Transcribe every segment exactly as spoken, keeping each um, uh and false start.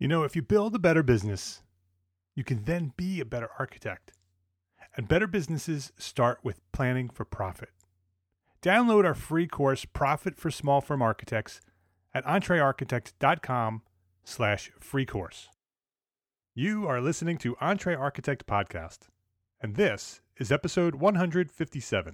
You know, if you build a better business, you can then be a better architect. And better businesses start with planning for profit. Download our free course, Profit for Small Firm Architects, at entrearchitect.com slash free course. You are listening to Entre Architect Podcast, and this is episode one hundred fifty-seven.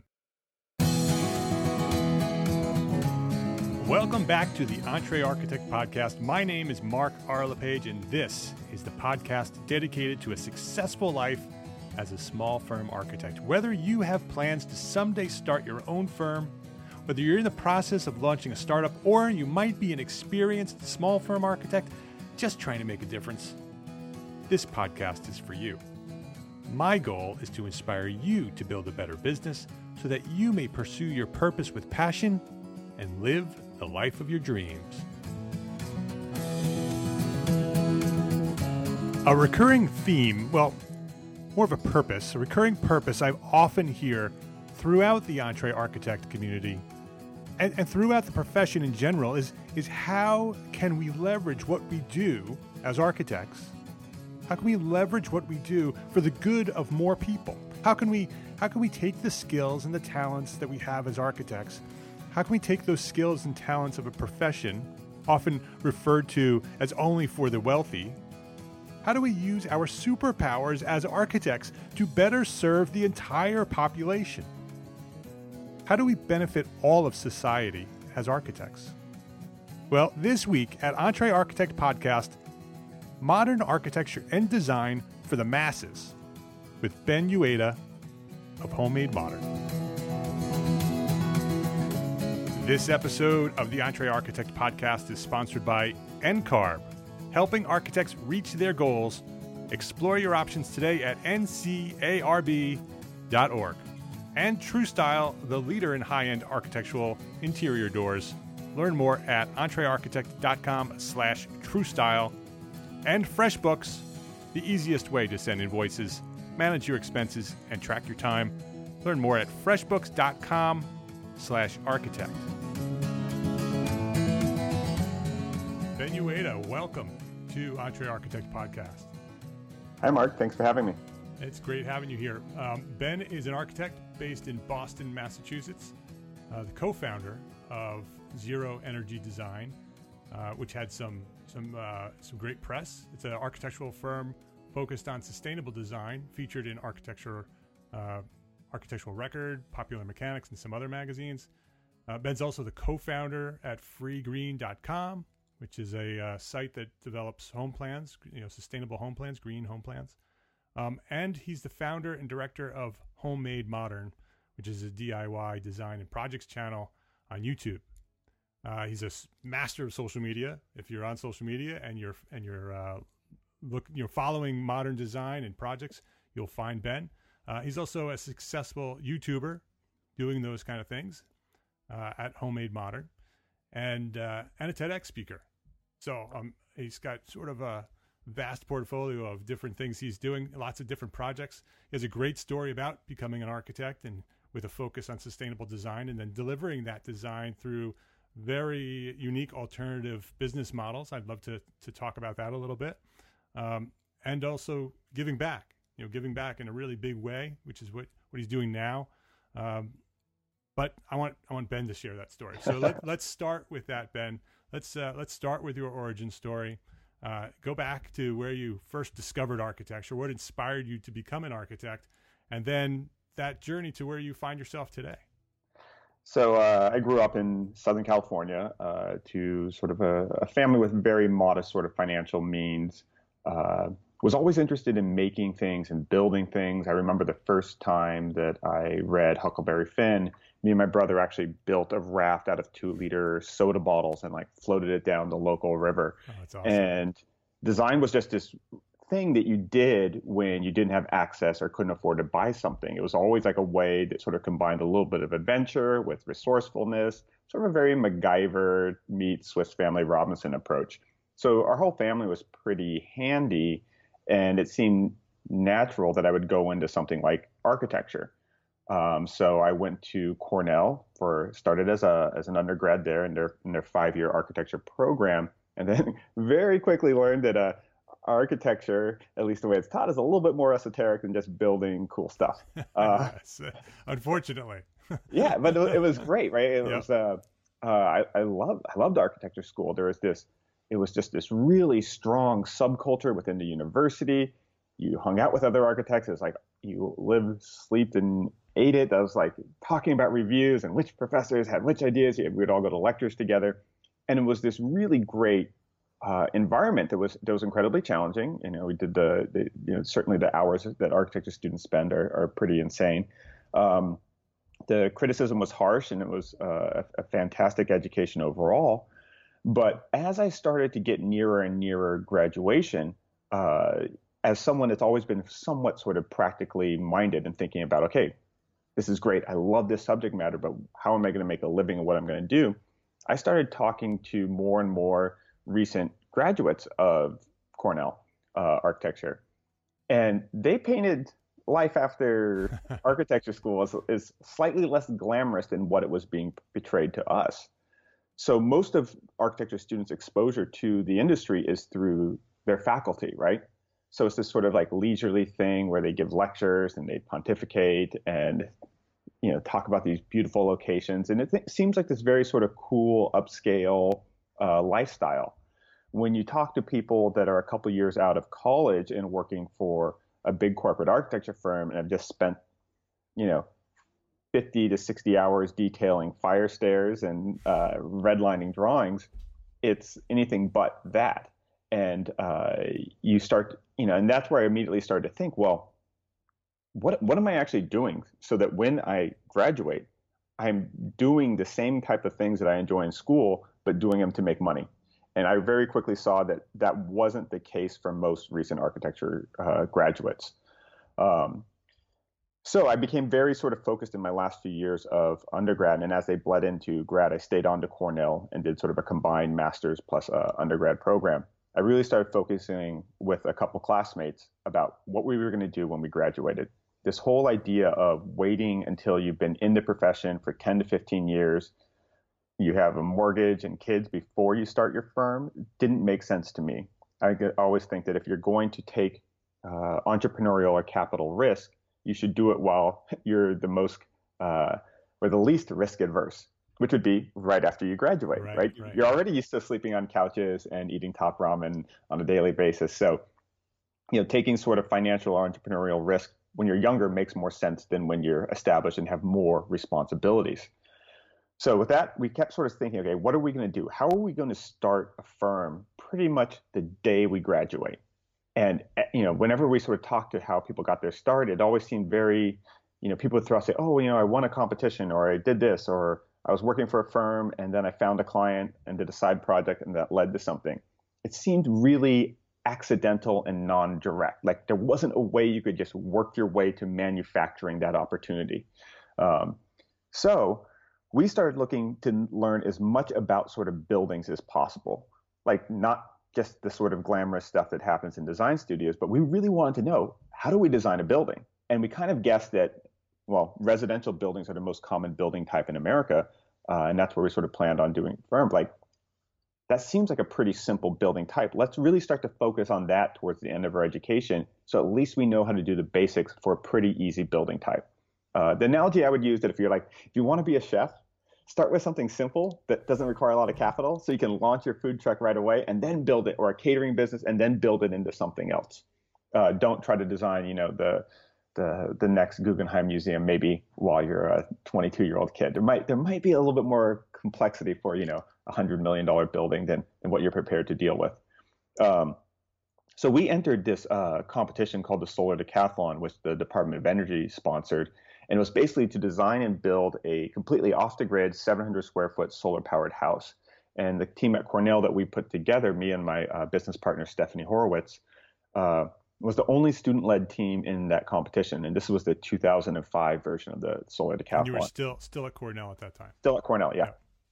Welcome back to the Entre Architect Podcast. My name is Mark R. LePage, and this is the podcast dedicated to a successful life as a small firm architect. Whether you have plans to someday start your own firm, whether you're in the process of launching a startup, or you might be an experienced small firm architect just trying to make a difference, this podcast is for you. My goal is to inspire you to build a better business so that you may pursue your purpose with passion and live the life of your dreams. A recurring theme, well, more of a purpose, a recurring purpose I often hear throughout the Entre Architect community and, and throughout the profession in general is, is how can we leverage what we do as architects? How can we leverage what we do for the good of more people? How can we, how can we take the skills and the talents that we have as architects? How can we take those skills and talents of a profession, often referred to as only for the wealthy? How do we use our superpowers as architects to better serve the entire population? How do we benefit all of society as architects? Well, this week at Entre Architect Podcast, Modern Architecture and Design for the Masses with Ben Uyeda of Homemade Modern. This episode of the Entre Architect Podcast is sponsored by N C A R B, helping architects reach their goals. Explore your options today at N C A R B dot org. And TrueStyle, the leader in high-end architectural interior doors. Learn more at entrearchitect.com slash TrueStyle. And FreshBooks, the easiest way to send invoices, manage your expenses, and track your time. Learn more at freshbooks.com slash architect. Ben Uyeda, welcome to Entre Architect Podcast. Hi, Mark. Thanks for having me. It's great having you here. Um, Ben is an architect based in Boston, Massachusetts, uh, the co-founder of Zero Energy Design, uh, which had some some uh, some great press. It's an architectural firm focused on sustainable design, featured in Architecture, uh, Architectural Record, Popular Mechanics, and some other magazines. Uh, Ben's also the co-founder at free green dot com, which is a uh, site that develops home plans, you know, sustainable home plans, green home plans. Um, and he's the founder and director of Homemade Modern, which is a D I Y design and projects channel on YouTube. Uh, he's a master of social media. If you're on social media and you're and you're uh, look, you're following modern design and projects, you'll find Ben. Uh, he's also a successful YouTuber doing those kind of things uh, at Homemade Modern, and uh, and a TEDx speaker. So um, he's got sort of a vast portfolio of different things he's doing, lots of different projects. He has a great story about becoming an architect and with a focus on sustainable design, and then delivering that design through very unique alternative business models. I'd love to to talk about that a little bit. Um, and also giving back, you know, giving back in a really big way, which is what, what he's doing now. Um, but I want I want Ben to share that story. So let, let's start with that, Ben. Let's uh, let's start with your origin story. Uh, go back to where you first discovered architecture, what inspired you to become an architect, and then that journey to where you find yourself today. So uh, I grew up in Southern California uh, to sort of a, a family with very modest sort of financial means. Uh, was always interested in making things and building things. I remember the first time that I read Huckleberry Finn, me and my brother actually built a raft out of two liter soda bottles and like floated it down the local river. Oh, that's awesome. And design was just this thing that you did when you didn't have access or couldn't afford to buy something. It was always like a way that sort of combined a little bit of adventure with resourcefulness, sort of a very MacGyver meets Swiss Family Robinson approach. So our whole family was pretty handy, and it seemed natural that I would go into something like architecture. Um, so I went to Cornell for started as a as an undergrad there in their in their five year architecture program, And then very quickly learned that uh, architecture, at least the way it's taught, is a little bit more esoteric than just building cool stuff. Uh, Yes, unfortunately. yeah, but it, it was great, right? It Yep. was. Uh, uh, I, I loved I loved architecture school. There was this. It was just this really strong subculture within the university. You hung out with other architects. It's like you lived, slept, and ate it. That was like talking about reviews and which professors had which ideas. We'd all go to lectures together, and it was this really great uh, environment that was that was incredibly challenging. You know, we did the, the you know certainly the hours that architecture students spend are, are pretty insane. Um, the criticism was harsh, and it was uh, a, a fantastic education overall. But as I started to get nearer and nearer graduation, uh, as someone that's always been somewhat sort of practically minded and thinking about, okay, this is great. I love this subject matter, but how am I going to make a living and what I'm going to do? I started talking to more and more recent graduates of Cornell uh, architecture, and they painted life after architecture school as, is slightly less glamorous than what it was being portrayed to us. So most of architecture students' exposure to the industry is through their faculty, right? So it's this sort of like leisurely thing where they give lectures and they pontificate and you know talk about these beautiful locations, and it th- seems like this very sort of cool upscale uh, lifestyle. When you talk to people that are a couple years out of college and working for a big corporate architecture firm and have just spent you know fifty to sixty hours detailing fire stairs and uh, redlining drawings, it's anything but that. And uh, you start, you know, and that's where I immediately started to think, well, what what am I actually doing so that when I graduate, I'm doing the same type of things that I enjoy in school, but doing them to make money. And I very quickly saw that that wasn't the case for most recent architecture uh, graduates. Um, so I became very sort of focused in my last few years of undergrad, and as they bled into grad, I stayed on to Cornell and did sort of a combined master's plus uh, undergrad program. I really started focusing with a couple classmates about what we were going to do when we graduated. This whole idea of waiting until you've been in the profession for ten to fifteen years, you have a mortgage and kids before you start your firm didn't make sense to me. I always think that if you're going to take uh, entrepreneurial or capital risk, you should do it while you're the most uh, or the least risk adverse, which would be right after you graduate, Right, right? right, You're yeah. already used to sleeping on couches and eating top ramen on a daily basis. So, you know, taking sort of financial or entrepreneurial risk when you're younger makes more sense than when you're established and have more responsibilities. So with that, we kept sort of thinking, okay, what are we going to do? How are we going to start a firm pretty much the day we graduate? And eh, you know, whenever we sort of talked to how people got their start, it always seemed very, you know, people would throw out say, oh, you know, I won a competition, or I did this, or I was working for a firm and then I found a client and did a side project and that led to something. It seemed really accidental and non-direct. Like there wasn't a way you could just work your way to manufacturing that opportunity. Um, so we started looking to learn as much about sort of buildings as possible, like not just the sort of glamorous stuff that happens in design studios, but we really wanted to know, how do we design a building? And we kind of guessed that, well, residential buildings are the most common building type in America, uh, and that's where we sort of planned on doing firm. Like that seems like a pretty simple building type. Let's really start to focus on that towards the end of our education, so at least we know how to do the basics for a pretty easy building type. Uh, the analogy I would use that if you're like, if you want to be a chef, start with something simple that doesn't require a lot of capital so you can launch your food truck right away and then build it, or a catering business and then build it into something else. Uh, don't try to design, you know, the the the next Guggenheim Museum maybe while you're a twenty-two year old kid. There might there might be a little bit more complexity for, you know, a hundred million dollar building than than what you're prepared to deal with. Um, so we entered this uh, competition called the Solar Decathlon, which the Department of Energy sponsored, and it was basically to design and build a completely off-the-grid seven hundred square foot solar-powered house. And the team at Cornell that we put together, me and my uh, business partner Stephanie Horowitz, uh, was the only student-led team in that competition. And this was the two thousand five version of the Solar Decathlon. And you were still still at Cornell at that time. Still at Cornell, yeah. yeah.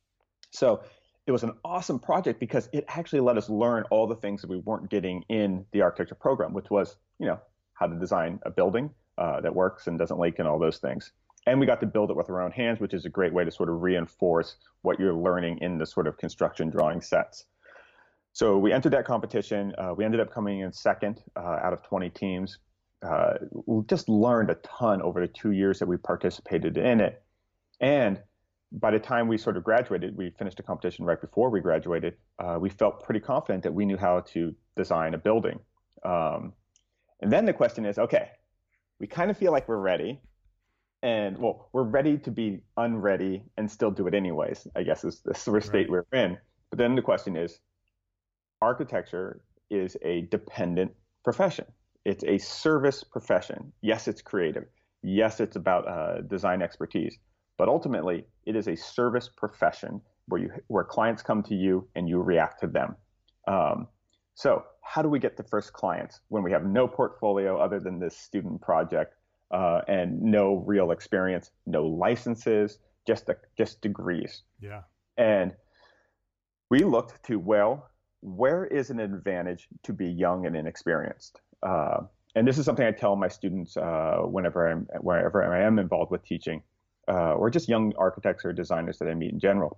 So it was an awesome project because it actually let us learn all the things that we weren't getting in the architecture program, which was, you know, how to design a building uh, that works and doesn't leak and all those things. And we got to build it with our own hands, which is a great way to sort of reinforce what you're learning in the sort of construction drawing sets. So we entered that competition. Uh, we ended up coming in second uh, out of twenty teams. Uh, we just learned a ton over the two years that we participated in it. And by the time we sort of graduated, we finished the competition right before we graduated. Uh, we felt pretty confident that we knew how to design a building. Um, and then the question is, okay, we kind of feel like we're ready. And well, we're ready to be unready and still do it anyways, I guess is the sort of state right. we're in. But then the question is, architecture is a dependent profession. It's a service profession. Yes, it's creative. Yes, it's about uh, design expertise. But ultimately, it is a service profession where you where clients come to you and you react to them. Um, so how do we get the first clients when we have no portfolio other than this student project uh, and no real experience, no licenses, just a, just degrees? Yeah. And we looked to, well, where is an advantage to be young and inexperienced? Uh, and this is something I tell my students uh, whenever I'm wherever I am involved with teaching. Uh, or just young architects or designers that I meet in general,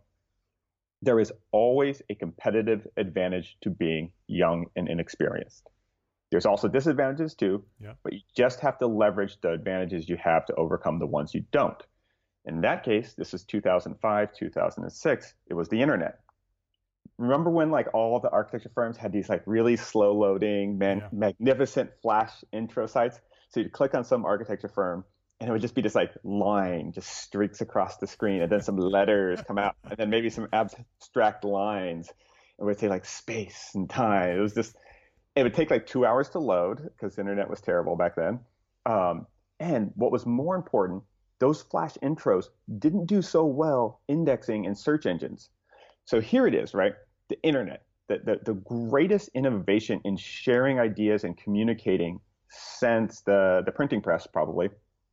there is always a competitive advantage to being young and inexperienced. There's also disadvantages too, yeah. but you just have to leverage the advantages you have to overcome the ones you don't. In that case, this is two thousand five, two thousand six, it was the internet. Remember when like all the architecture firms had these like really slow loading, man, yeah. magnificent flash intro sites? So you'd click on some architecture firm, and it would just be this like line just streaks across the screen, and then some letters come out, and then maybe some abstract lines. It would say like space and time. It was just, it would take like two hours to load because the internet was terrible back then. Um, and what was more important, those flash intros didn't do so well indexing in search engines. So here it is, right? The internet, the, the, the greatest innovation in sharing ideas and communicating since the, the printing press, probably.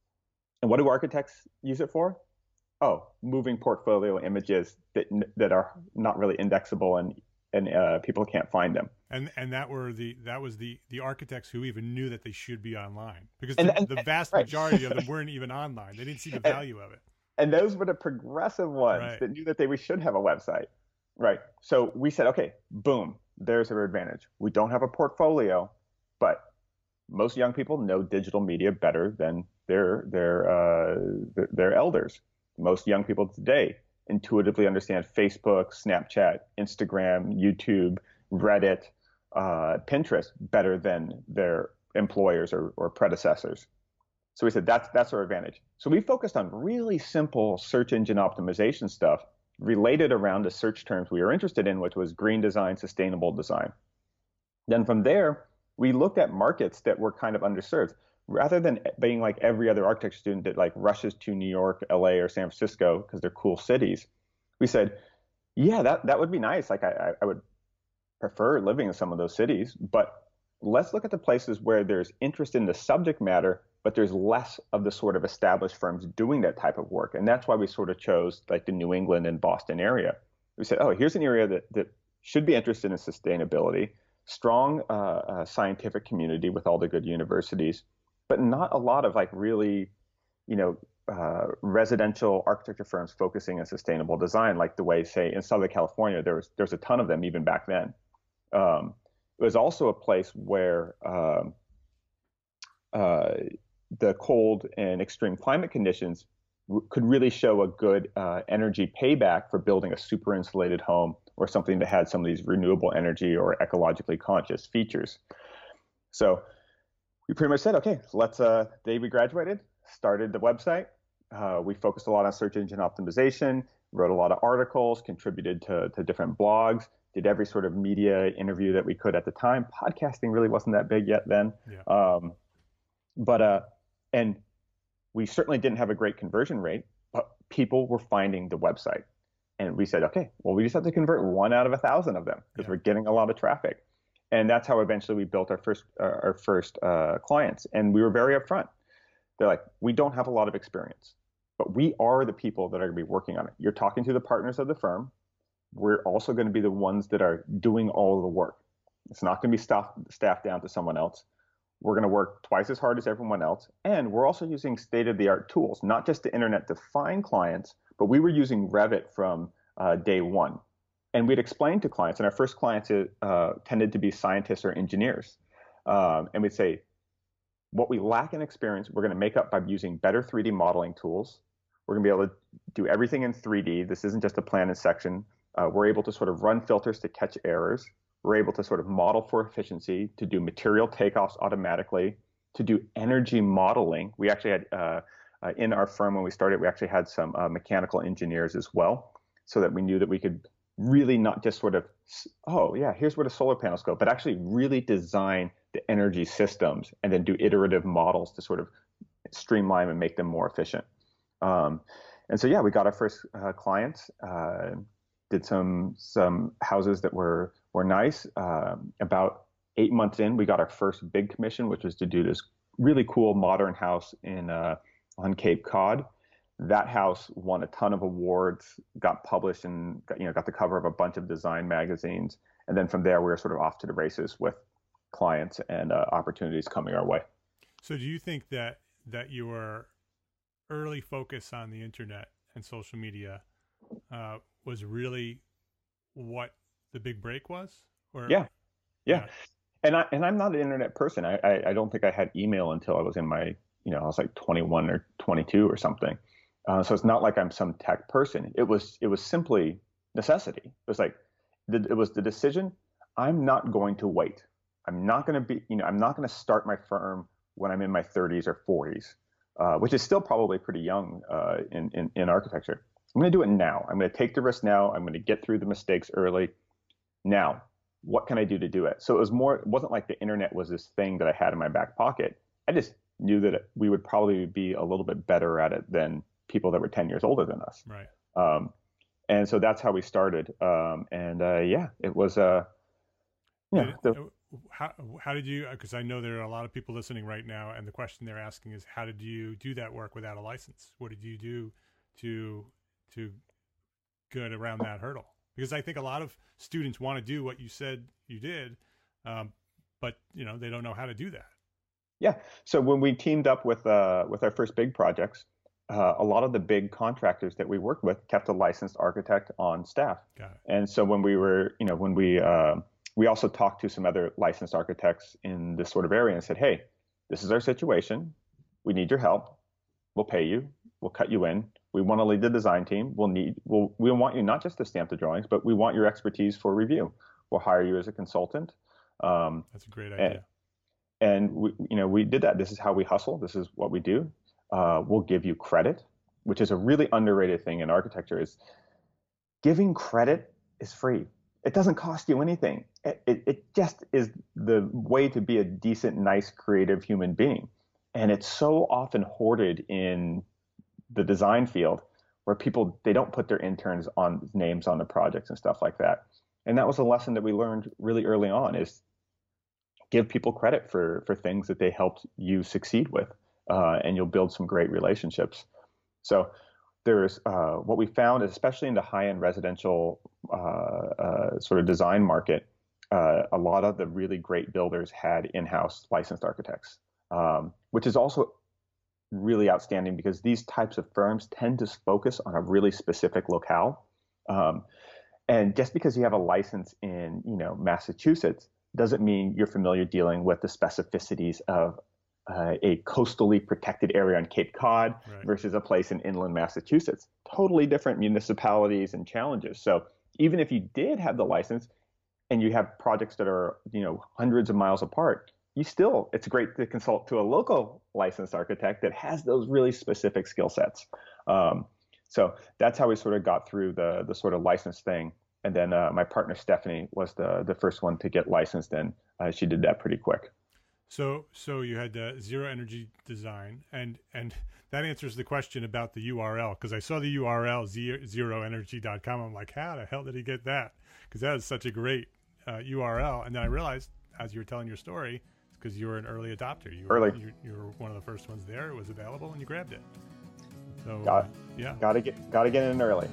And what do architects use it for? Oh, moving portfolio images that that are not really indexable and and uh, people can't find them. And and that were the that was the the architects who even knew that they should be online, because and, the, and, the vast right. majority of them weren't even online. They didn't see the value and, of it. And those were the progressive ones right. that knew that they we should have a website. Right. So we said, okay, boom, there's our advantage. We don't have a portfolio, but most young people know digital media better than their their uh, their, their elders. Most young people today intuitively understand Facebook, Snapchat, Instagram, YouTube, Reddit, uh, Pinterest better than their employers or, or predecessors. So we said that's that's our advantage. So we focused on really simple search engine optimization stuff related around the search terms we were interested in, which was green design, sustainable design. Then from there, we looked at markets that were kind of underserved. Rather than being like every other architecture student that like rushes to New York, L A, or San Francisco because they're cool cities, we said, yeah, that, that would be nice. Like I, I would prefer living in some of those cities, but let's look at the places where there's interest in the subject matter, but there's less of the sort of established firms doing that type of work. And that's why we sort of chose like the New England and Boston area. We said, oh, here's an area that, that should be interested in sustainability, strong uh, uh, scientific community with all the good universities, but not a lot of like really, you know, uh, residential architecture firms focusing on sustainable design, like the way, say, in Southern California, there was there's a ton of them even back then. Um, it was also a place where um, uh, the cold and extreme climate conditions w- could really show a good uh, energy payback for building a super insulated home or something that had some of these renewable energy or ecologically conscious features. So we pretty much said, okay, so let's, uh, the day we graduated, started the website. Uh, we focused a lot on search engine optimization, wrote a lot of articles, contributed to, to different blogs, did every sort of media interview that we could at the time. Podcasting really wasn't that big yet then. Yeah. Um, but, uh, and we certainly didn't have a great conversion rate, but people were finding the website. And we said, okay, well, we just have to convert one out of a thousand of them because yeah. we're getting a lot of traffic. And that's how eventually we built our first uh, our first uh, clients. And we were very upfront. They're like, we don't have a lot of experience, but we are the people that are going to be working on it. You're talking to the partners of the firm. We're also going to be the ones that are doing all of the work. It's not going to be staff, staffed down to someone else. We're going to work twice as hard as everyone else. And we're also using state-of-the-art tools, not just the internet to find clients, but we were using Revit from uh, day one. and we'd explain to clients, and our first clients uh, tended to be scientists or engineers. Um, and we'd say, what we lack in experience, we're going to make up by using better three D modeling tools. We're going to be able to do everything in three D. This isn't just a plan and section. Uh, we're able to sort of run filters to catch errors. We're able to sort of model for efficiency, to do material takeoffs automatically, to do energy modeling. We actually had, uh, uh, in our firm when we started, we actually had some uh, mechanical engineers as well, so that we knew that we could really not just sort of, oh yeah, here's where the solar panels go, but actually really design the energy systems and then do iterative models to sort of streamline and make them more efficient. Um, and so, yeah, we got our first uh, clients, uh, did some some houses that were were nice. Um, about eight months in, we got our first big commission, which was to do this really cool modern house in uh, on Cape Cod. That house won a ton of awards, got published, and got, you know got the cover of a bunch of design magazines. And then from there, we were sort of off to the races with clients and uh, opportunities coming our way. So, do you think that that your early focus on the internet and social media uh, was really what the big break was? Or yeah, yeah. yeah. And I and I'm not an internet person. I, I I don't think I had email until I was in my you know I was like twenty-one or twenty-two or something. Uh, so it's not like I'm some tech person. It was it was simply necessity. It was like the, it was the decision. I'm not going to wait. I'm not going to be you know I'm not going to start my firm when I'm in my thirties or forties, uh, which is still probably pretty young uh, in, in in architecture. I'm going to do it now. I'm going to take the risk now. I'm going to get through the mistakes early. Now, what can I do to do it? So it was more. It wasn't like the internet was this thing that I had in my back pocket. I just knew that we would probably be a little bit better at it than people that were ten years older than us. Right. Um, and so that's how we started. Um, and uh, yeah, it was. Uh, yeah. Did, the, how how did you? Because I know there are a lot of people listening right now, and the question they're asking is, how did you do that work without a license? What did you do to to get around that hurdle? Because I think a lot of students want to do what you said you did, um, but you know they don't know how to do that. Yeah. So when we teamed up with uh, with our first big projects, uh, a lot of the big contractors that we worked with kept a licensed architect on staff. Got it. And so when we were, you know, when we uh, we also talked to some other licensed architects in this sort of area and said, hey, this is our situation. We need your help. We'll pay you. We'll cut you in. We want to lead the design team. We'll need, we'll, we want you not just to stamp the drawings, but we want your expertise for review. We'll hire you as a consultant. Um, That's a great idea. And, and we, you know, we did that. This is how we hustle. This is what we do. Uh, we'll give you credit, which is a really underrated thing in architecture. Is giving credit is free. It doesn't cost you anything. It, it, it just is the way to be a decent, nice, creative human being. And it's so often hoarded in the design field where people, they don't put their interns on names on the projects and stuff like that. And that was a lesson that we learned really early on, is give people credit for, for things that they helped you succeed with, uh, and you'll build some great relationships. So there's uh, what we found, especially in the high-end residential uh, uh, sort of design market, uh, a lot of the really great builders had in-house licensed architects, um, which is also really outstanding because these types of firms tend to focus on a really specific locale. Um, and just because you have a license in, you know, Massachusetts doesn't mean you're familiar dealing with the specificities of uh, a coastally protected area on Cape Cod right. versus a place in inland Massachusetts. Totally different municipalities and challenges. So even if you did have the license and you have projects that are, you know, hundreds of miles apart, you still, it's great to consult to a local licensed architect that has those really specific skill sets. Um, so that's how we sort of got through the the sort of license thing. And then uh, my partner Stephanie was the the first one to get licensed, and uh, she did that pretty quick. So so you had uh, Zero Energy Design, and and that answers the question about the U R L, because I saw the U R L zero energy dot com. I'm like, how the hell did he get that? Because that is such a great uh, U R L. And then I realized, as you were telling your story, because you were an early adopter. You were, early. You, you were one of the first ones there. It was available, and you grabbed it. So got, uh, yeah, gotta get gotta get in early.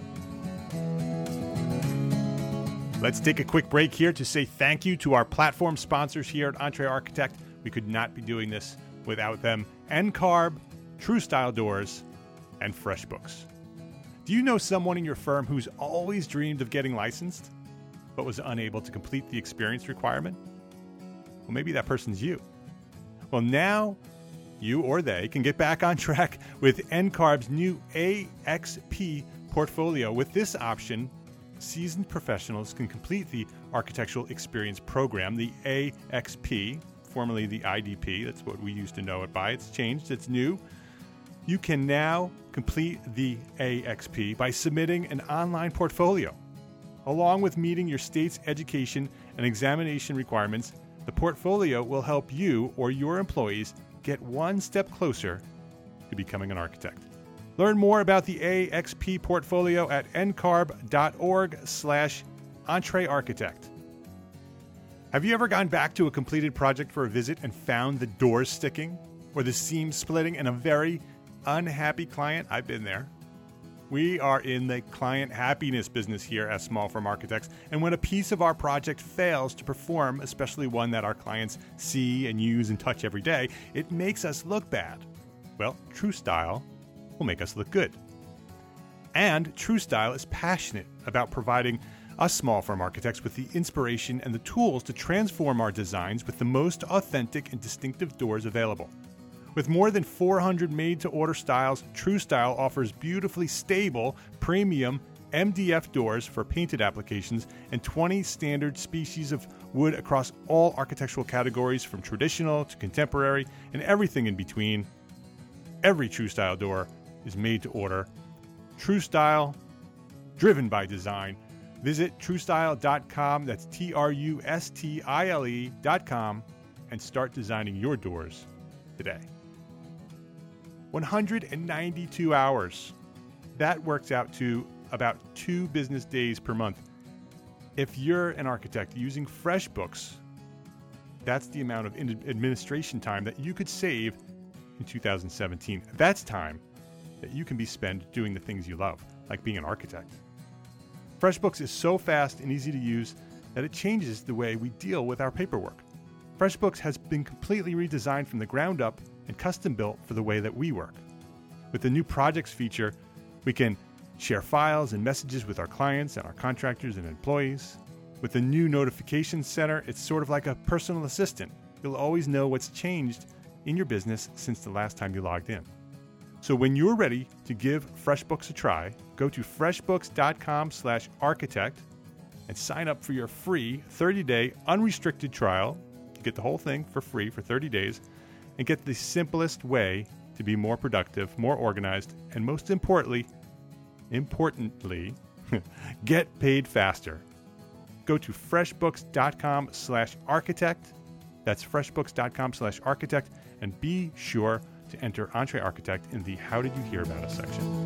Let's take a quick break here to say thank you to our platform sponsors here at EntreArchitect. We could not be doing this without them. N C A R B, True Style Doors, and FreshBooks. Do you know someone in your firm who's always dreamed of getting licensed? but was unable to complete the experience requirement? Well, maybe that person's you. Well, now you or they can get back on track with N C A R B's new A X P portfolio. With this option, seasoned professionals can complete the Architectural Experience Program, the A X P, formerly the I D P. That's what we used to know it by. It's changed. It's new. You can now complete the A X P by submitting an online portfolio. Along with meeting your state's education and examination requirements, the portfolio will help you or your employees get one step closer to becoming an architect. Learn more about the A X P portfolio at N C A R B dot org slash EntreArchitect. Have you ever gone back to a completed project for a visit and found the doors sticking or the seams splitting and a very unhappy client? I've been there. We are in the client happiness business here at Small Firm Architects, and when a piece of our project fails to perform, especially one that our clients see and use and touch every day, it makes us look bad. Well, TrueStyle will make us look good. And TrueStyle is passionate about providing us small firm architects with the inspiration and the tools to transform our designs with the most authentic and distinctive doors available. With more than four hundred made-to-order styles, TrueStyle offers beautifully stable, premium M D F doors for painted applications and twenty standard species of wood across all architectural categories from traditional to contemporary and everything in between. Every TrueStyle door is made to order. TrueStyle, driven by design. Visit TrueStyle dot com, that's T R U S T I L E dot com, and start designing your doors today. one hundred ninety-two hours. That works out to about two business days per month. If you're an architect using FreshBooks, that's the amount of administration time that you could save in two thousand seventeen. That's time that you can be spent doing the things you love, like being an architect. FreshBooks is so fast and easy to use that it changes the way we deal with our paperwork. FreshBooks has been completely redesigned from the ground up and custom built for the way that we work. With the new projects feature, we can share files and messages with our clients and our contractors and employees. With the new notification center, it's sort of like a personal assistant. You'll always know what's changed in your business since the last time you logged in. So when you're ready to give FreshBooks a try, go to freshbooks dot com slash architect and sign up for your free thirty-day unrestricted trial. You get the whole thing for free for thirty days and get the simplest way to be more productive, more organized, and most importantly, importantly, get paid faster. Go to freshbooks dot com slash architect. That's freshbooks dot com slash architect, and be sure to enter EntreArchitect in the How Did You Hear About Us section.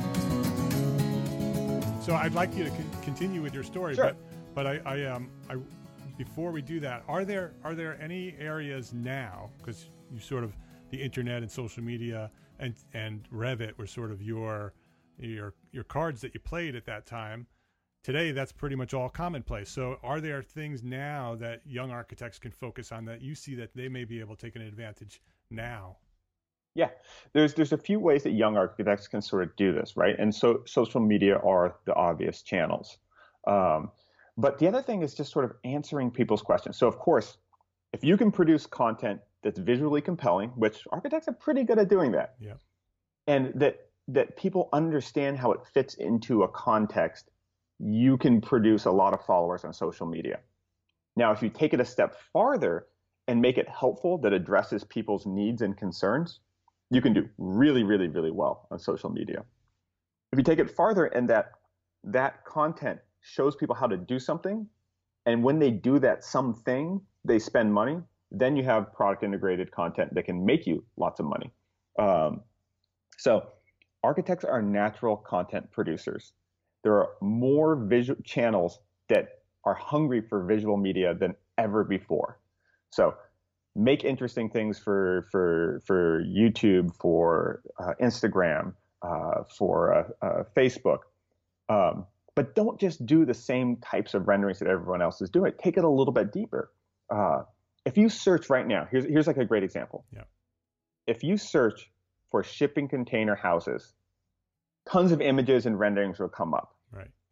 So I'd like you to con- continue with your story, sure. but but I, I um I before we do that, are there are there any areas now, because you sort of the internet and social media and and Revit were sort of your your your cards that you played at that time. Today, that's pretty much all commonplace. So are there things now that young architects can focus on that you see that they may be able to take an advantage now? Yeah, there's there's a few ways that young architects can sort of do this, right? And so social media are the obvious channels. Um, but the other thing is just sort of answering people's questions. So of course, if you can produce content that's visually compelling, which architects are pretty good at doing that, yeah, and that that people understand how it fits into a context, you can produce a lot of followers on social media. Now, if you take it a step farther and make it helpful that addresses people's needs and concerns, you can do really, really, really well on social media. If you take it farther and that that content shows people how to do something, and when they do that something, they spend money, then you have product integrated content that can make you lots of money. Um, so architects are natural content producers. There are more visual channels that are hungry for visual media than ever before. So make interesting things for for for YouTube, for uh, Instagram, uh, for uh, uh, Facebook, um, but don't just do the same types of renderings that everyone else is doing. Take it a little bit deeper. Uh, if you search right now, here's here's like a great example. Yeah. If you search for shipping container houses, tons of images and renderings will come up. Right.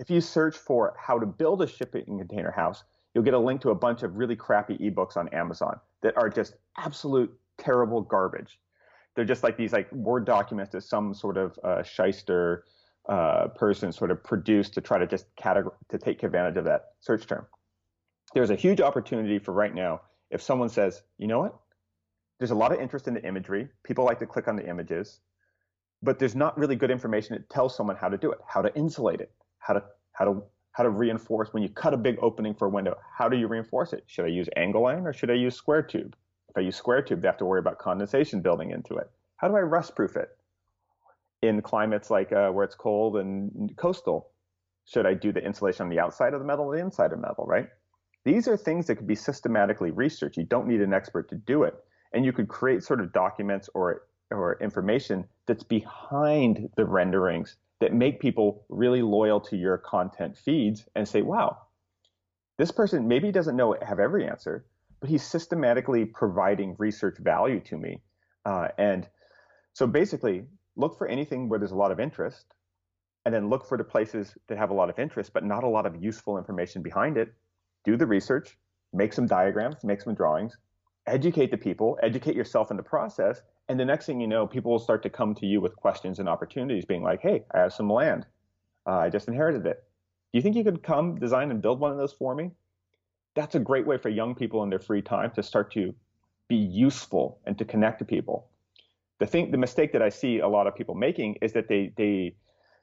If you search for how to build a shipping container house, you'll get a link to a bunch of really crappy ebooks on Amazon that are just absolute terrible garbage. They're just like these like Word documents that some sort of uh, shyster uh, person sort of produced to try to just categor- to take advantage of that search term. There's a huge opportunity for right now. If someone says, you know what, there's a lot of interest in the imagery. People like to click on the images, but there's not really good information that tells someone how to do it, how to insulate it, how to how to how to reinforce when you cut a big opening for a window. How do you reinforce it? Should I use angle iron or should I use square tube? If I use square tube, they have to worry about condensation building into it. How do I rust proof it in climates like uh, where it's cold and coastal? Should I do the insulation on the outside of the metal or the inside of the metal, right? These are things that could be systematically researched. You don't need an expert to do it. And you could create sort of documents or or information that's behind the renderings that make people really loyal to your content feeds and say, wow, this person maybe doesn't know have every answer, but he's systematically providing research value to me. Uh, and so basically, look for anything where there's a lot of interest, and then look for the places that have a lot of interest, but not a lot of useful information behind it. Do the research, make some diagrams, make some drawings, educate the people, educate yourself in the process. And the next thing you know, people will start to come to you with questions and opportunities being like, hey, I have some land. Uh, I just inherited it. Do you think you could come design and build one of those for me? That's a great way for young people in their free time to start to be useful and to connect to people. The thing, the mistake that I see a lot of people making is that they they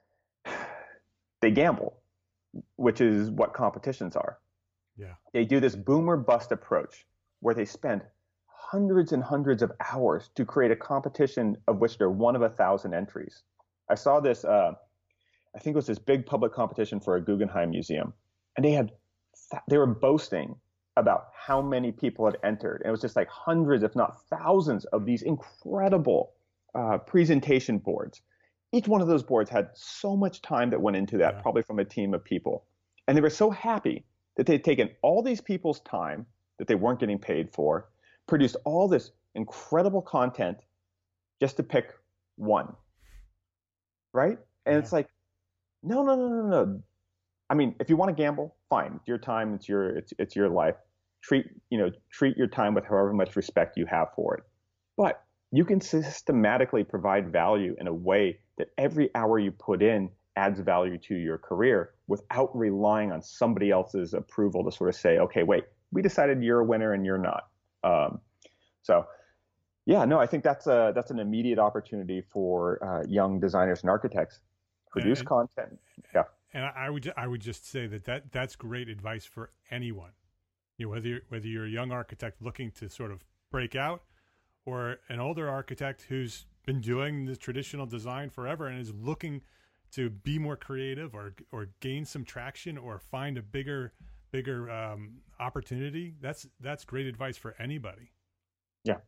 they gamble, which is what competitions are. Yeah. They do this boom or bust approach where they spend hundreds and hundreds of hours to create a competition of which they're one of a thousand entries. I saw this, uh, I think it was this big public competition for a Guggenheim museum, and they had, they were boasting about how many people had entered. And it was just like hundreds, if not thousands, of these incredible uh, presentation boards. Each one of those boards had so much time that went into that, yeah. probably from a team of people. And they were so happy that they'd taken all these people's time that they weren't getting paid for, produced all this incredible content just to pick one, right? And yeah. it's like, no, no, no, no, no. I mean, if you want to gamble, fine. It's your time. It's your, it's, it's your life. Treat, you know, treat your time with however much respect you have for it. But you can systematically provide value in a way that every hour you put in adds value to your career without relying on somebody else's approval to sort of say, okay, wait, we decided you're a winner and you're not. Um, so, yeah, no, I think that's a that's an immediate opportunity for uh, young designers and architects. Produce and, content. Yeah. And I would I would just say that, that that's great advice for anyone. You know, whether you're, whether you're a young architect looking to sort of break out, or an older architect who's been doing the traditional design forever and is looking to be more creative or or gain some traction or find a bigger bigger um, opportunity. That's that's great advice for anybody. Yeah.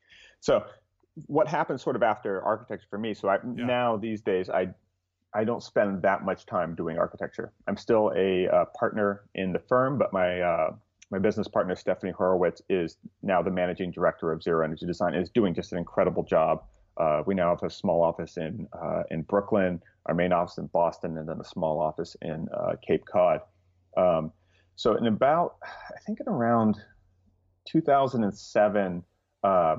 So what happens sort of after architecture for me? So I, yeah. now these days I I don't spend that much time doing architecture. I'm still a uh, partner in the firm, but my uh, my business partner Stephanie Horowitz is now the managing director of Zero Energy Design and is doing just an incredible job. Uh, we now have a small office in uh, in Brooklyn, our main office in Boston, and then a small office in uh, Cape Cod. Um, so in about, I think in around two thousand seven, uh,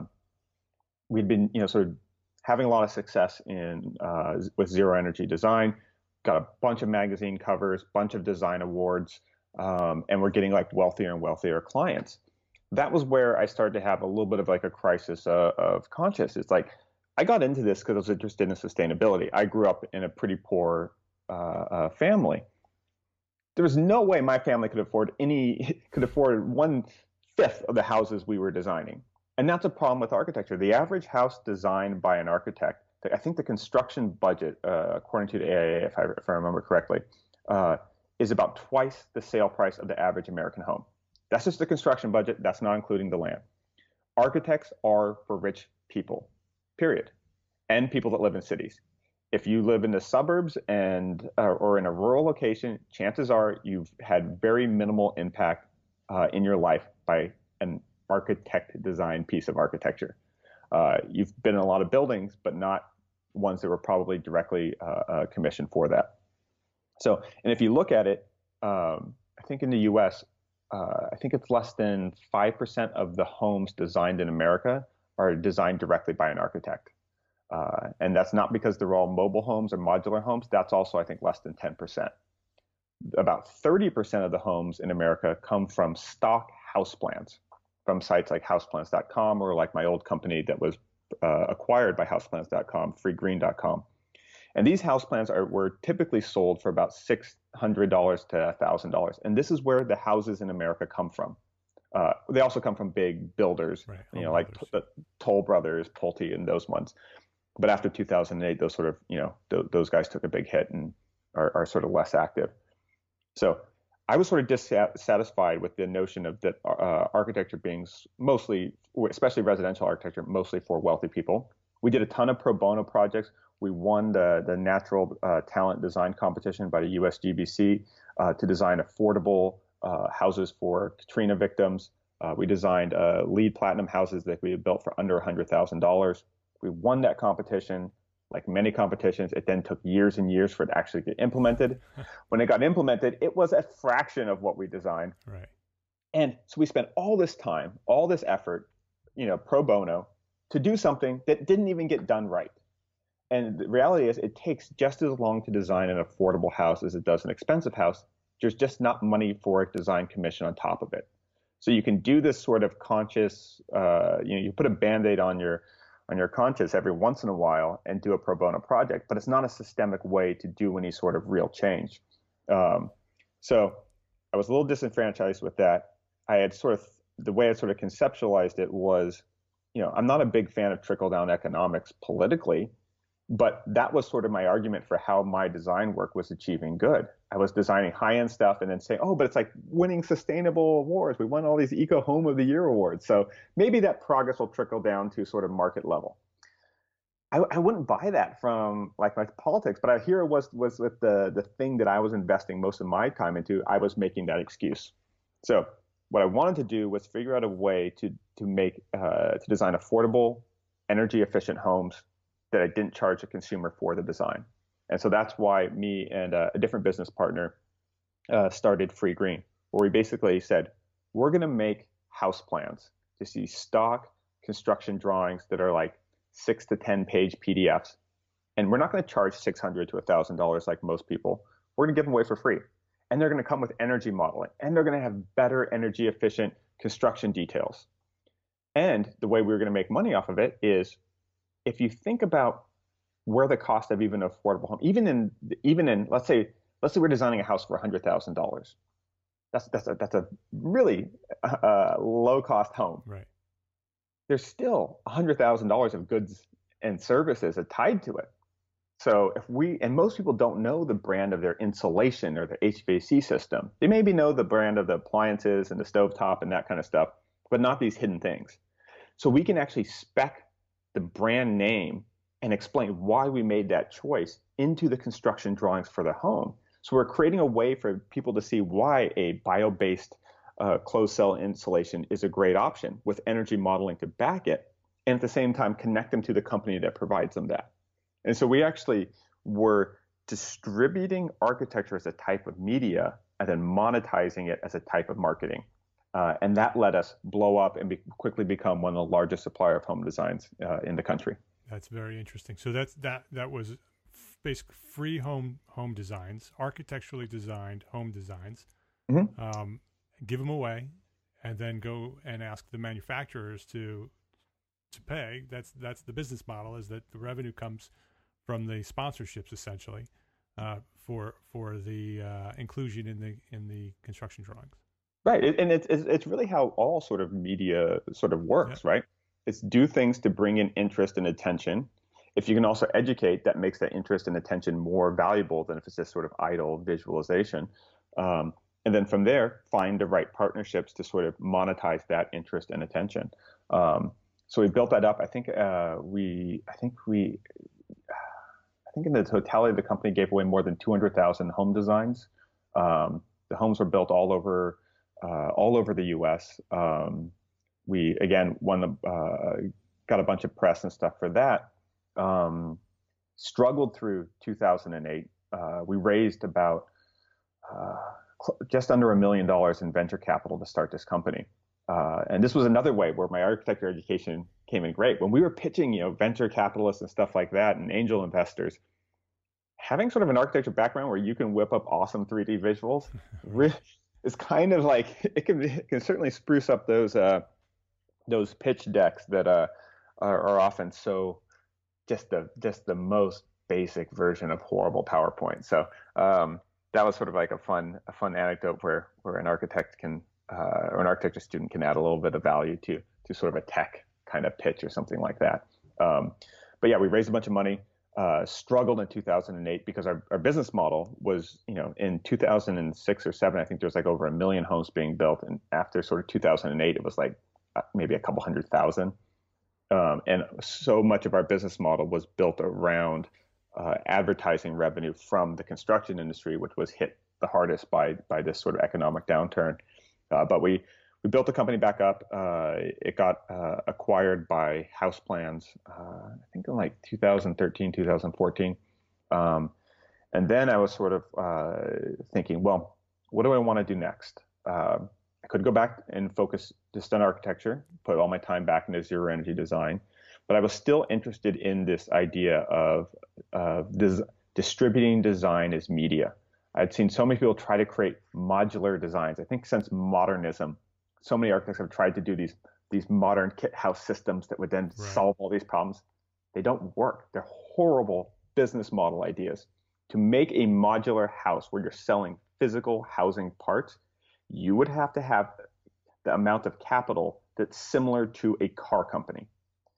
we'd been, you know, sort of having a lot of success in uh, with Zero Energy Design. Got a bunch of magazine covers, bunch of design awards, um, and we're getting like wealthier and wealthier clients. That was where I started to have a little bit of like a crisis uh, of conscience. It's like, I got into this because I was interested in sustainability. I grew up in a pretty poor uh, uh, family. There was no way my family could afford any could afford one fifth of the houses we were designing, and that's a problem with architecture. The average house designed by an architect, I think the construction budget, uh, according to the A I A, if I if I remember correctly, uh, is about twice the sale price of the average American home. That's just the construction budget. That's not including the land. Architects are for rich people. Period. And people that live in cities. If you live in the suburbs and uh, or in a rural location, chances are you've had very minimal impact uh, in your life by an architect design piece of architecture. Uh, you've been in a lot of buildings, but not ones that were probably directly uh, uh, commissioned for that. So, and if you look at it, um, I think in the U S, uh, I think it's less than five percent of the homes designed in America are designed directly by an architect. Uh, and that's not because they're all mobile homes or modular homes. That's also, I think, less than ten percent. About thirty percent of the homes in America come from stock house plans from sites like houseplans dot com or like my old company that was uh, acquired by houseplans dot com, free green dot com. And these house plans are were typically sold for about six hundred dollars to one thousand dollars. And this is where the houses in America come from. Uh, they also come from big builders, right, you know, like T- Toll Brothers, Pulte, and those ones. But after two thousand eight, those sort of, you know, th- those guys took a big hit and are, are sort of less active. So I was sort of dissatisfied with the notion of that uh, architecture being mostly, especially residential architecture, mostly for wealthy people. We did a ton of pro bono projects. We won the, the Natural uh, Talent Design Competition by the U S G B C uh, to design affordable uh, houses for Katrina victims. Uh, we designed uh, LEED Platinum houses that we had built for under one hundred thousand dollars. We won that competition. Like many competitions, it then took years and years for it to actually get implemented. When it got implemented, it was a fraction of what we designed. Right. And so we spent all this time, all this effort, you know, pro bono, to do something that didn't even get done right. And the reality is, it takes just as long to design an affordable house as it does an expensive house. There's just not money for a design commission on top of it. So you can do this sort of conscious, uh, you know, you put a Band-Aid on your on your conscience every once in a while and do a pro bono project, but it's not a systemic way to do any sort of real change. Um, so I was a little disenfranchised with that. I had sort of, the way I sort of conceptualized it was, you know, I'm not a big fan of trickle down economics politically, but that was sort of my argument for how my design work was achieving good. I was designing high-end stuff and then saying, oh, but it's like winning sustainable awards. We won all these Eco Home of the Year awards. So maybe that progress will trickle down to sort of market level. I, I wouldn't buy that from like my politics, but I here was was with the the thing that I was investing most of my time into. I was making that excuse. So what I wanted to do was figure out a way to to make uh, to design affordable, energy efficient homes that I didn't charge a consumer for the design. And so that's why me and uh, a different business partner uh, started Free Green, where we basically said, we're going to make house plans, just these stock construction drawings that are like six to ten page P D Fs. And we're not going to charge six hundred dollars to one thousand dollars like most people. We're going to give them away for free. And they're going to come with energy modeling, and they're going to have better energy efficient construction details. And the way we're going to make money off of it is, if you think about where the cost of even an affordable home, even in even in let's say let's say we're designing a house for one hundred thousand dollars, that's that's a that's a really uh, low cost home. Right. There's still one hundred thousand dollars of goods and services tied to it. So if we, and most people don't know the brand of their insulation or the H V A C system. They maybe know the brand of the appliances and the stovetop and that kind of stuff, but not these hidden things. So we can actually spec the brand name and explain why we made that choice into the construction drawings for the home. So we're creating a way for people to see why a bio-based uh, closed cell insulation is a great option with energy modeling to back it, and at the same time connect them to the company that provides them that. And so we actually were distributing architecture as a type of media and then monetizing it as a type of marketing. Uh, and that let us blow up and be, quickly become one of the largest supplier of home designs uh, in the country. That's very interesting. So that's that that was basic free home home designs, architecturally designed home designs. Mm-hmm. Um, give them away, and then go and ask the manufacturers to to pay. That's that's the business model. Is that the revenue comes from the sponsorships essentially uh, for for the uh, inclusion in the in the construction drawings. Right, and it's it's really how all sort of media sort of works, yeah. Right? It's do things to bring in interest and attention. If you can also educate, that makes that interest and attention more valuable than if it's just sort of idle visualization. Um, and then from there, find the right partnerships to sort of monetize that interest and attention. Um, so we built that up. I think uh, we, I think we, I think in the totality of the company gave away more than two hundred thousand home designs. Um, the homes were built all over, uh, all over the U S. Um, we again won the, uh, got a bunch of press and stuff for that. Um, struggled through two thousand eight, uh, we raised about uh, just under a million dollars in venture capital to start this company. Uh, and this was another way where my architecture education came in great. When we were pitching, you know, venture capitalists and stuff like that and angel investors, having sort of an architecture background where you can whip up awesome three D visuals Right. is kind of like it can it can certainly spruce up those uh, those pitch decks that uh, are, are often so just the just the most basic version of horrible PowerPoint. So um, that was sort of like a fun a fun anecdote where where an architect can uh, or an architecture student can add a little bit of value to to sort of a tech kind of pitch or something like that. Um, but yeah, we raised a bunch of money. Uh, struggled in two thousand eight because our, our business model was, you know, in two thousand six or seven, I think there was like over a million homes being built. And after sort of two thousand eight, it was like uh, maybe a couple hundred thousand. Um, and so much of our business model was built around uh, advertising revenue from the construction industry, which was hit the hardest by by this sort of economic downturn. Uh, but we we built the company back up. Uh, it got uh, acquired by Houseplans, uh, I think in like two thousand thirteen, two thousand fourteen. Um, and then I was sort of uh, thinking, well, what do I want to do next? Uh, I could go back and focus just on architecture, put all my time back into zero energy design, but I was still interested in this idea of uh, dis- distributing design as media. I'd seen so many people try to create modular designs. I think since modernism, so many architects have tried to do these these modern kit house systems that would then Right. solve all these problems. They don't work. They're horrible business model ideas. To make a modular house where you're selling physical housing parts, you would have to have the amount of capital that's similar to a car company.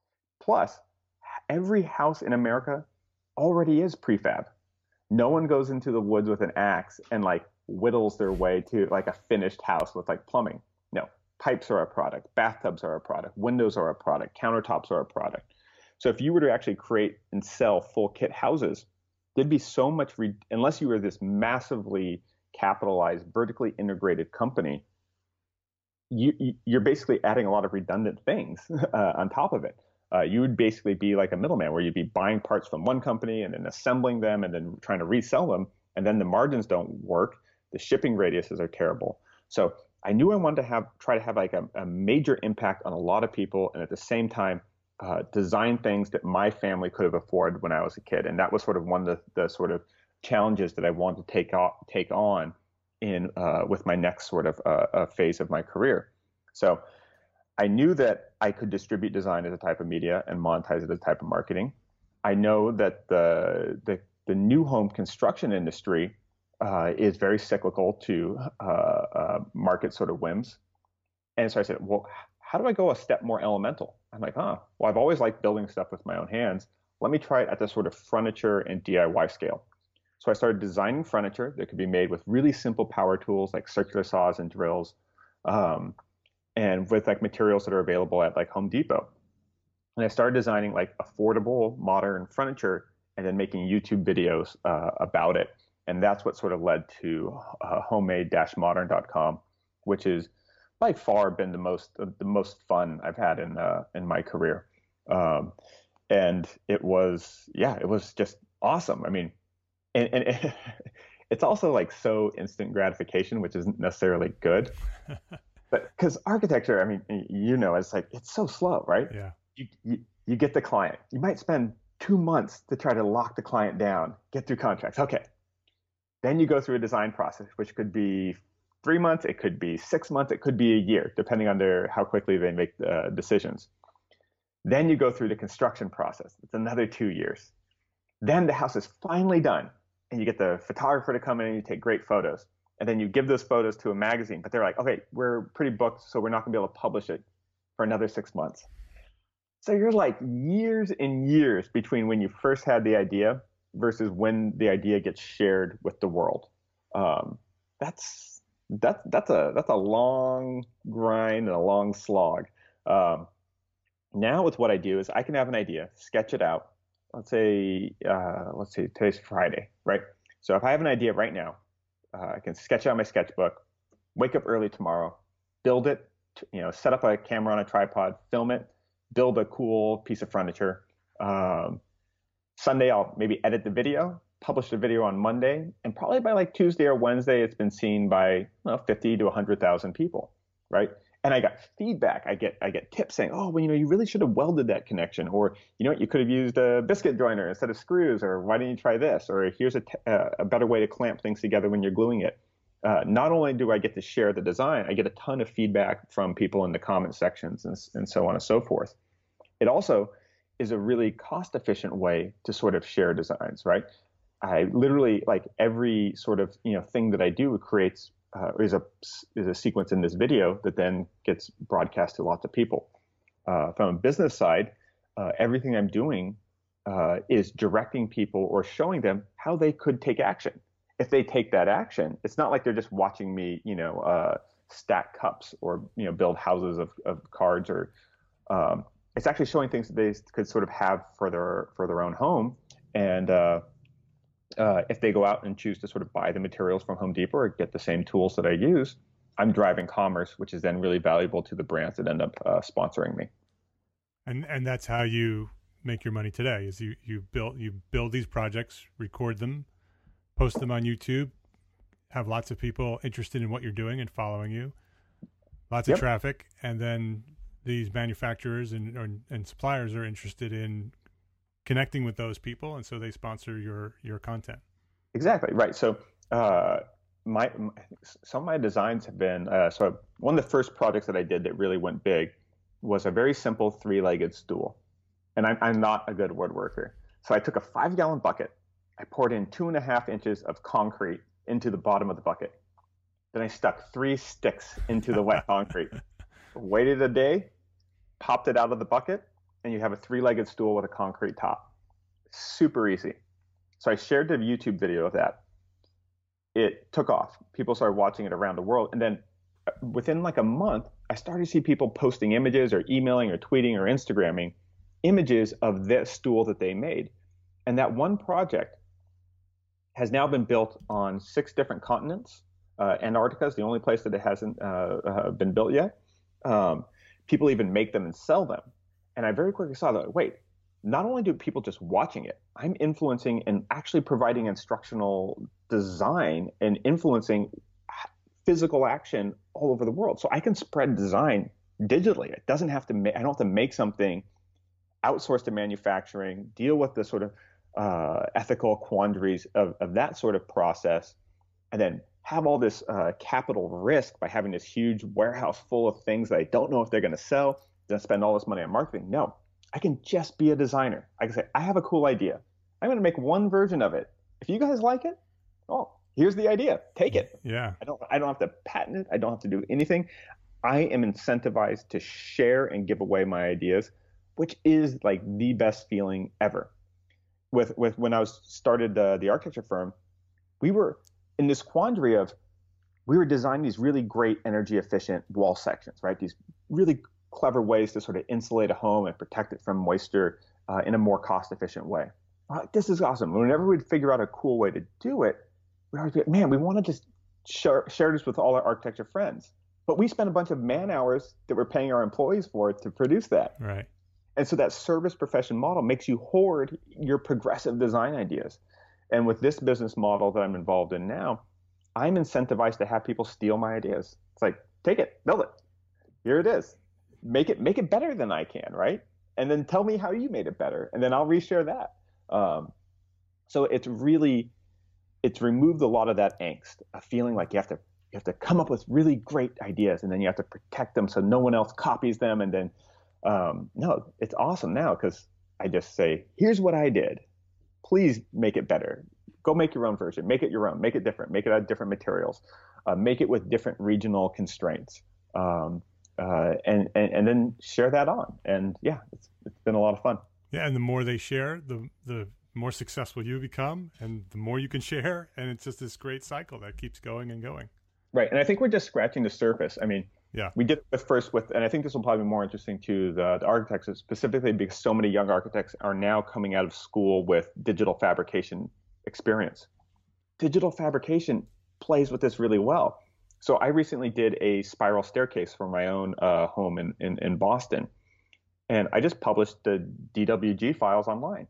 Plus, every house in America already is prefab. No one goes into the woods with an axe and like whittles their way to like a finished house with like plumbing. No, pipes are a product, bathtubs are a product, windows are a product, countertops are a product. So if you were to actually create and sell full kit houses, there'd be so much, re- unless you were this massively capitalized, vertically integrated company, you, you you're basically adding a lot of redundant things uh, on top of it. Uh, you would basically be like a middleman where you'd be buying parts from one company and then assembling them and then trying to resell them, and then the margins don't work. The shipping radiuses are terrible. So I knew I wanted to have try to have like a, a major impact on a lot of people, and at the same time uh, design things that my family could have afforded when I was a kid. And that was sort of one of the, the sort of challenges that I wanted to take off, take on in uh, with my next sort of uh, uh, phase of my career. So I knew that I could distribute design as a type of media and monetize it as a type of marketing. I know that the the, the new home construction industry uh, is very cyclical to uh, uh, market sort of whims. And so I said, well, how do I go a step more elemental? I'm like, oh, well, I've always liked building stuff with my own hands. Let me try it at the sort of furniture and D I Y scale. So I started designing furniture that could be made with really simple power tools like circular saws and drills, um, and with like materials that are available at like Home Depot. And I started designing like affordable modern furniture and then making YouTube videos uh, about it. And that's what sort of led to uh, homemade modern dot com, which is by far been the most the most fun I've had in uh, in my career. Um, and it was yeah, it was just awesome. I mean, and, and it's also like so instant gratification, which isn't necessarily good. But because architecture, I mean, you know, it's like it's so slow, right? Yeah. You, you you get the client. You might spend two months to try to lock the client down, get through contracts. Okay, then you go through a design process, which could be three months, it could be six months, it could be a year, depending on their how quickly they make uh, decisions. Then you go through the construction process. It's another two years. Then the house is finally done, and you get the photographer to come in and you take great photos. And then you give those photos to a magazine, but they're like, okay, we're pretty booked, so we're not going to be able to publish it for another six months. So you're like years and years between when you first had the idea versus when the idea gets shared with the world. Um, that's that's that's a that's a long grind and a long slog. Um, now with what I do is I can have an idea, sketch it out. Let's say uh, let's say today's Friday, right? So if I have an idea right now, uh, I can sketch out my sketchbook, wake up early tomorrow, build it, you know, set up a camera on a tripod, film it, build a cool piece of furniture. Um, Sunday, I'll maybe edit the video, published a video on Monday, and probably by like Tuesday or Wednesday, it's been seen by well, fifty to one hundred thousand people, right? And I got feedback. I get I get tips saying, oh, well, you know, you really should have welded that connection, or you know what, you could have used a biscuit joiner instead of screws, or why didn't you try this, or here's a, t- uh, a better way to clamp things together when you're gluing it. Uh, not only do I get to share the design, I get a ton of feedback from people in the comment sections and, and so on and so forth. It also is a really cost-efficient way to sort of share designs, right? I literally, like every sort of you know thing that I do creates uh, is a is a sequence in this video that then gets broadcast to lots of people. Uh, from a business side, uh, everything I'm doing uh, is directing people or showing them how they could take action. If they take that action, it's not like they're just watching me, you know, uh, stack cups or you know build houses of, of cards, or um, it's actually showing things that they could sort of have for their for their own home. And uh, uh, if they go out and choose to sort of buy the materials from Home Depot or get the same tools that I use, I'm driving commerce, which is then really valuable to the brands that end up uh, sponsoring me. And and that's how you make your money today. Is you you build you build these projects, record them, post them on YouTube, have lots of people interested in what you're doing and following you, lots of yep. traffic, and then these manufacturers and or, and suppliers are interested in connecting with those people, and so they sponsor your your content. Exactly right. So uh, my, my some of my designs have been uh, so one of the first projects that I did that really went big was a very simple three-legged stool, and I'm I'm not a good woodworker, so I took a five-gallon bucket. I poured in two and a half inches of concrete into the bottom of the bucket. Then I stuck three sticks into the wet concrete, waited a day, popped it out of the bucket, and you have a three-legged stool with a concrete top. Super easy. So I shared the YouTube video of that. It took off. People started watching it around the world. And then within like a month, I started to see people posting images or emailing or tweeting or Instagramming images of this stool that they made. And that one project has now been built on six different continents. Uh, Antarctica is the only place that it hasn't uh, uh, been built yet. Um, people even make them and sell them. And I very quickly saw that, wait, not only do people just watching it, I'm influencing and actually providing instructional design and influencing physical action all over the world. So I can spread design digitally. It doesn't have to make, I don't have to make something, outsource to manufacturing, deal with the sort of uh, ethical quandaries of, of that sort of process, and then have all this uh, capital risk by having this huge warehouse full of things that I don't know if they're going to sell, then spend all this money on marketing. No, I can just be a designer. I can say, I have a cool idea. I'm going to make one version of it. If you guys like it, oh, here's the idea. Take it. Yeah. I don't, I don't have to patent it. I don't have to do anything. I am incentivized to share and give away my ideas, which is like the best feeling ever. With, with when I was started uh, the architecture firm, we were in this quandary of, we were designing these really great energy efficient wall sections, right? These really clever ways to sort of insulate a home and protect it from moisture uh, in a more cost efficient way. Like, this is awesome. Whenever we'd figure out a cool way to do it, we always be like, man, we want to just share, share this with all our architecture friends. But we spent a bunch of man hours that we're paying our employees for to produce that. Right. And so that service profession model makes you hoard your progressive design ideas. And with this business model that I'm involved in now, I'm incentivized to have people steal my ideas. It's like, take it, build it. Here it is. Make it, make it better than I can, right? And then tell me how you made it better, and then I'll reshare that. Um, so it's really, it's removed a lot of that angst, a feeling like you have to, you have to come up with really great ideas, and then you have to protect them so no one else copies them. And then, um, no, it's awesome now because I just say, here's what I did. Please make it better. Go make your own version. Make it your own. Make it different. Make it out of different materials. Uh, make it with different regional constraints. Um, uh, and, and and then share that on. And yeah, it's it's been a lot of fun. Yeah, and the more they share, the the more successful you become, and the more you can share. And it's just this great cycle that keeps going and going. Right. And I think we're just scratching the surface. I mean, yeah, we did it first with, and I think this will probably be more interesting to the, the architects, specifically because so many young architects are now coming out of school with digital fabrication experience. Digital fabrication plays with this really well. So I recently did a spiral staircase for my own uh, home in, in, in Boston, and I just published the D W G files online.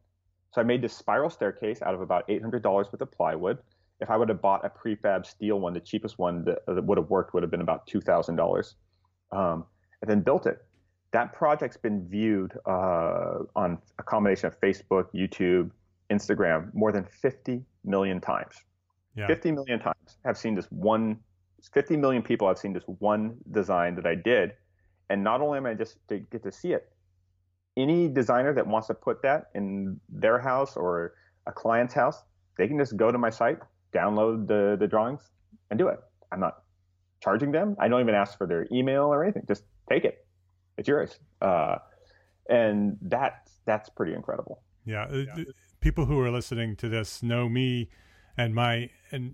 So I made this spiral staircase out of about eight hundred dollars worth of plywood. If I would have bought a prefab steel one, the cheapest one that, that would have worked would have been about two thousand dollars. Um, and then built it. That project's been viewed uh, on a combination of Facebook, YouTube, Instagram more than fifty million times. Yeah. fifty million times have seen this one, fifty million people have seen this one design that I did. And not only am I just to get to see it, any designer that wants to put that in their house or a client's house, they can just go to my site, download the, the drawings, and do it. I'm not charging them. I don't even ask for their email or anything. Just take it. It's yours. Uh, and that, that's pretty incredible. Yeah. yeah. People who are listening to this know me, and my and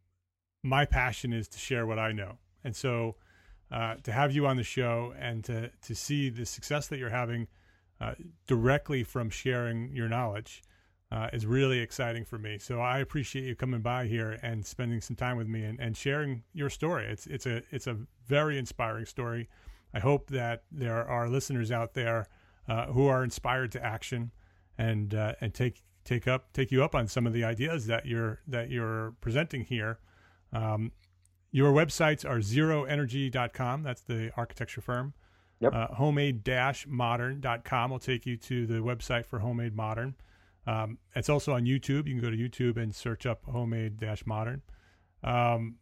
my passion is to share what I know. And so uh, to have you on the show and to, to see the success that you're having uh, directly from sharing your knowledge uh, is really exciting for me. So I appreciate you coming by here and spending some time with me and, and sharing your story. It's it's a it's a very inspiring story. I hope that there are listeners out there uh, who are inspired to action and uh, and take take up take you up on some of the ideas that you're that you're presenting here. Um, your websites are zero energy dot com. That's the architecture firm. Yep. Uh, homemade dash modern dot com will take you to the website for Homemade Modern. Um, it's also on YouTube. You can go to YouTube and search up Homemade dash Modern. Um,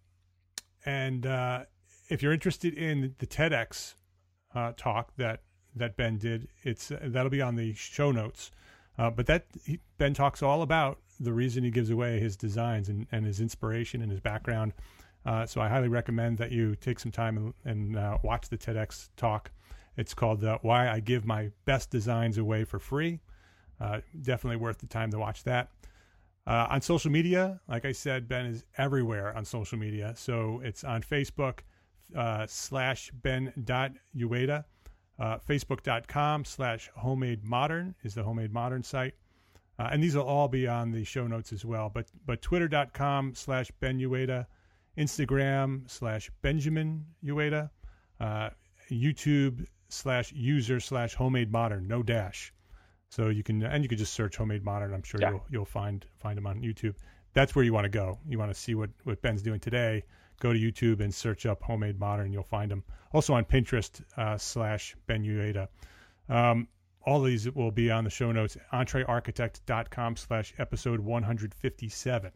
and uh, if you're interested in the TEDx uh, talk that that Ben did, it's uh, that'll be on the show notes. Uh, but that he, Ben talks all about the reason he gives away his designs and, and his inspiration and his background. Uh, so I highly recommend that you take some time and, and uh, watch the TEDx talk. It's called uh, Why I Give My Best Designs Away for Free. Uh, definitely worth the time to watch that. Uh, on social media, like I said, Ben is everywhere on social media. So it's on Facebook uh, slash ben.ueda. Uh, Facebook.com slash homemade modern is the Homemade Modern site. Uh, and these will all be on the show notes as well. But but Twitter.com slash Ben Ueda, Instagram slash Benjamin Ueda, uh, YouTube slash user slash Homemade Modern, no dash. So you can, and you can just search Homemade Modern. I'm sure yeah. you'll you'll find find them on YouTube. That's where you want to go. You want to see what, what Ben's doing today. Go to YouTube and search up Homemade Modern. You'll find them. Also on Pinterest uh, slash Ben Ueda. Um, all these will be on the show notes. entrearchitect.com slash episode one fifty-seven.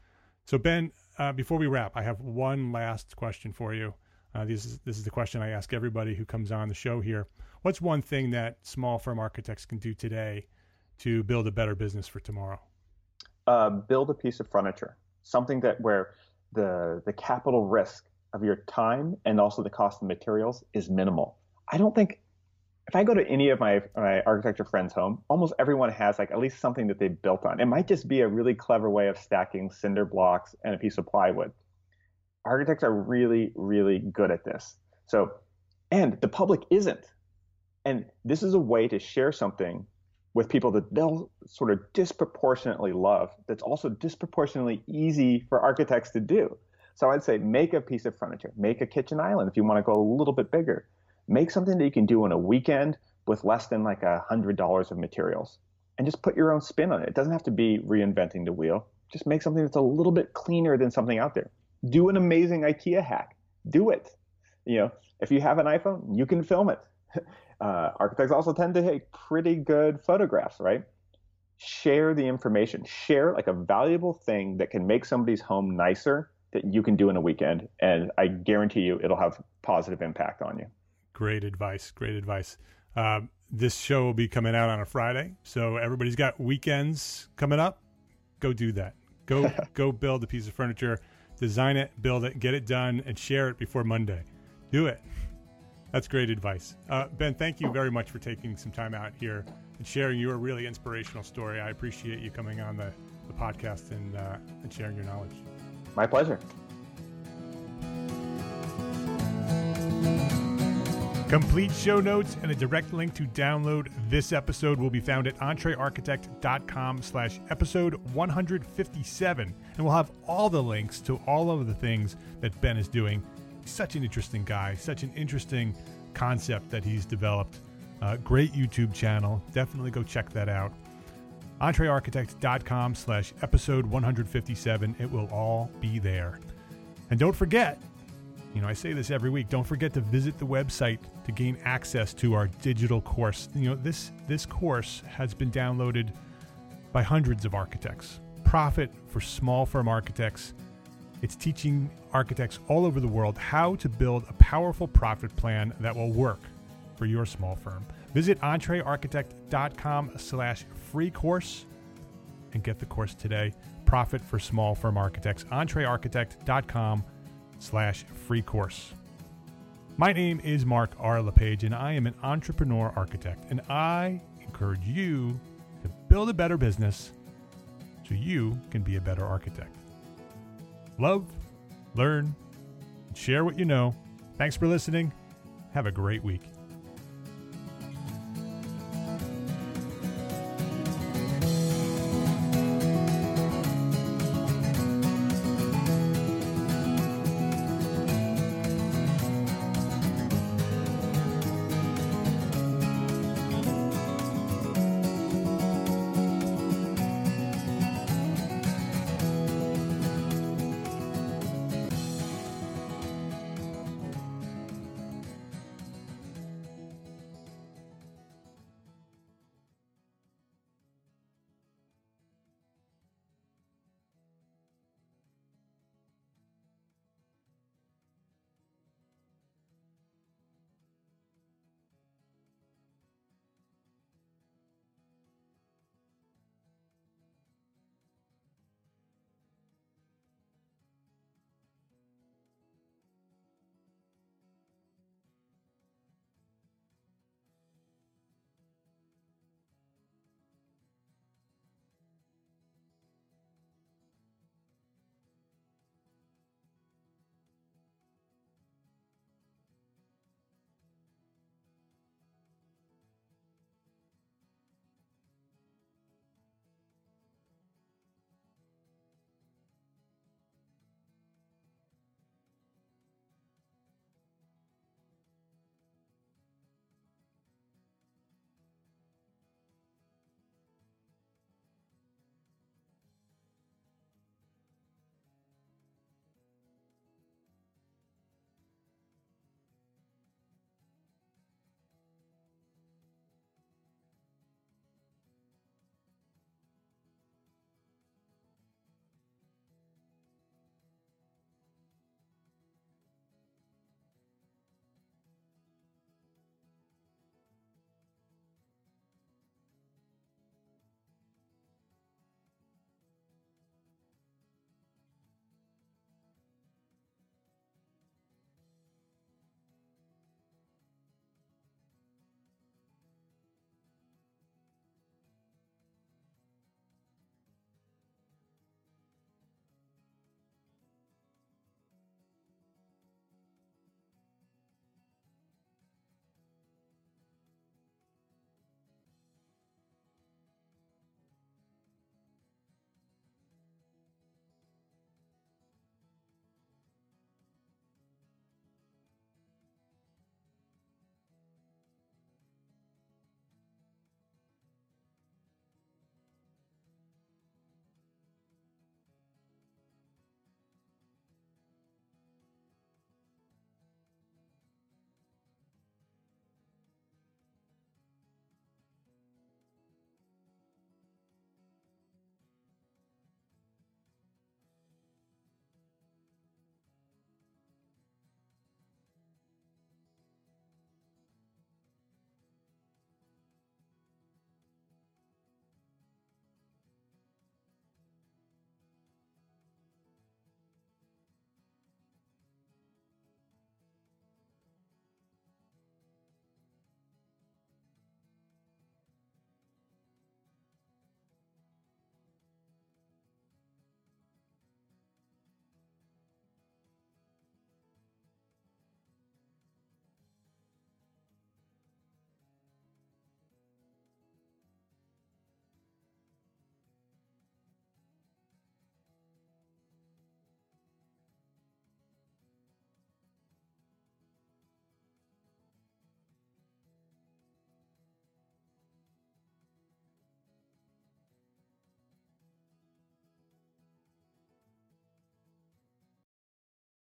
So Ben, uh, before we wrap, I have one last question for you. Uh, this is this is the question I ask everybody who comes on the show here. What's one thing that small firm architects can do today to build a better business for tomorrow? Uh, build a piece of furniture, something that where the the capital risk of your time and also the cost of materials is minimal. I don't think, if I go to any of my, my architecture friends' home, almost everyone has like at least something that they've built on. It might just be a really clever way of stacking cinder blocks and a piece of plywood. Architects are really, really good at this. So, and the public isn't. And this is a way to share something with people that they'll sort of disproportionately love, that's also disproportionately easy for architects to do. So I'd say make a piece of furniture, make a kitchen island if you want to go a little bit bigger. Make something that you can do in a weekend with less than like a hundred dollars of materials, and just put your own spin on it. It doesn't have to be reinventing the wheel. Just make something that's a little bit cleaner than something out there. Do an amazing IKEA hack. Do it. You know, if you have an iPhone, you can film it. Uh, architects also tend to take pretty good photographs, right? Share the information. Share like a valuable thing that can make somebody's home nicer that you can do in a weekend, and I guarantee you it'll have positive impact on you. Great advice. Great advice. Uh, this show will be coming out on a Friday, so everybody's got weekends coming up. Go do that. Go go build a piece of furniture, design it, build it, get it done, and share it before Monday. Do it. That's great advice. Uh, Ben, thank you very much for taking some time out here and sharing your really inspirational story. I appreciate you coming on the, the podcast and, uh, and sharing your knowledge. My pleasure. Complete show notes and a direct link to download this episode will be found at entrearchitect.com slash episode 157. And we'll have all the links to all of the things that Ben is doing. He's such an interesting guy, such an interesting concept that he's developed. Uh, great YouTube channel. Definitely go check that out. entrearchitect.com slash episode one fifty-seven. It will all be there. And don't forget, you know, I say this every week, don't forget to visit the website to gain access to our digital course. You know, this, this course has been downloaded by hundreds of architects. Profit for Small Firm Architects. It's teaching architects all over the world how to build a powerful profit plan that will work for your small firm. Visit entrearchitect.com slash free course and get the course today. Profit for Small Firm Architects. entrearchitect.com slash free course. My name is Mark R. LePage, and I am an entrepreneur architect, and I encourage you to build a better business so you can be a better architect. Love, learn, and share what you know. Thanks for listening. Have a great week.